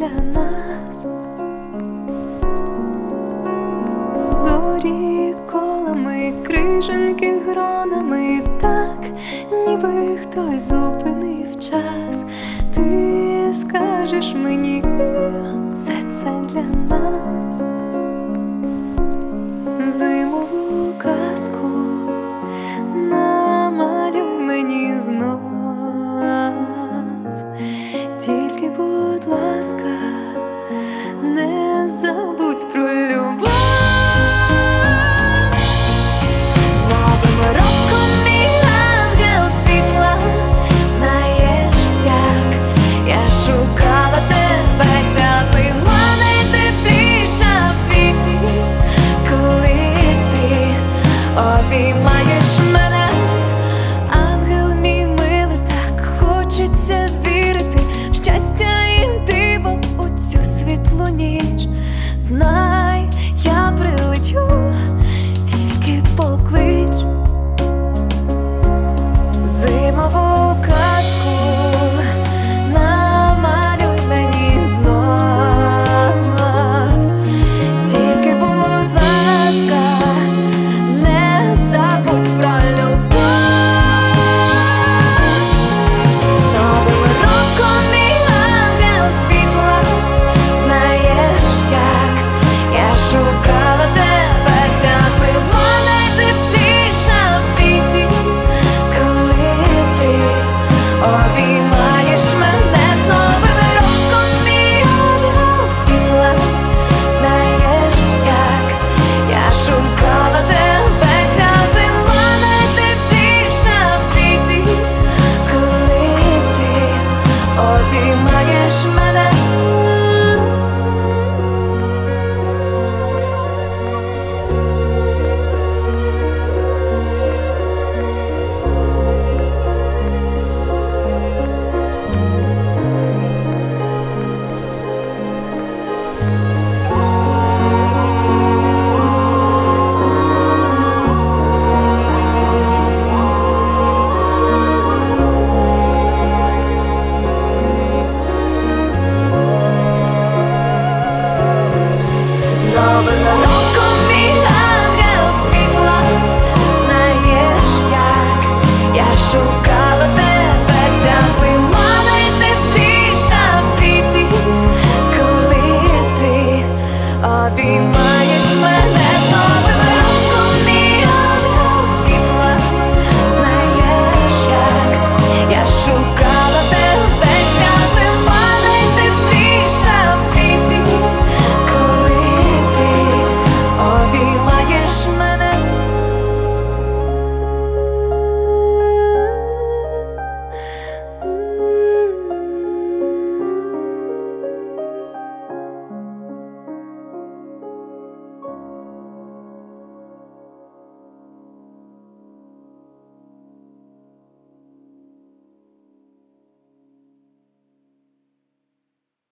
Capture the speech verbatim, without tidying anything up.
для нас. Зорі колами, крижанки гронами, так, ніби хтось зупинив час. Ти скажеш мені, все це для нас. Зимову казку намалюй мені знов, тільки, будь ласка, не забудь про любов. З Новим роком, мій ангел світла, знаєш, як я шукала тебе. Ця зима найтепліша в світі, коли ти обіймаєш мене. Ангел мій милий, так хочеться вірити в щастя і диво у цю світлу ніч. Знай, я прилечу, тільки поклич. Зимову казку намалюй мені знов, тільки, будь ласка, не забудь про любов. З Новим роком, мій ангел світла, знаєш, як я шукала тебе. Ця зима найтепліша в світі, коли ти обіймаєш мене. З Новим роком, мій ангел світла, знаєш, як я шукала тебе. Ця зима найтепліша в світі, коли ти обіймаєш мене. З Новим роком, мій ангел світла, знаєш, як я шукала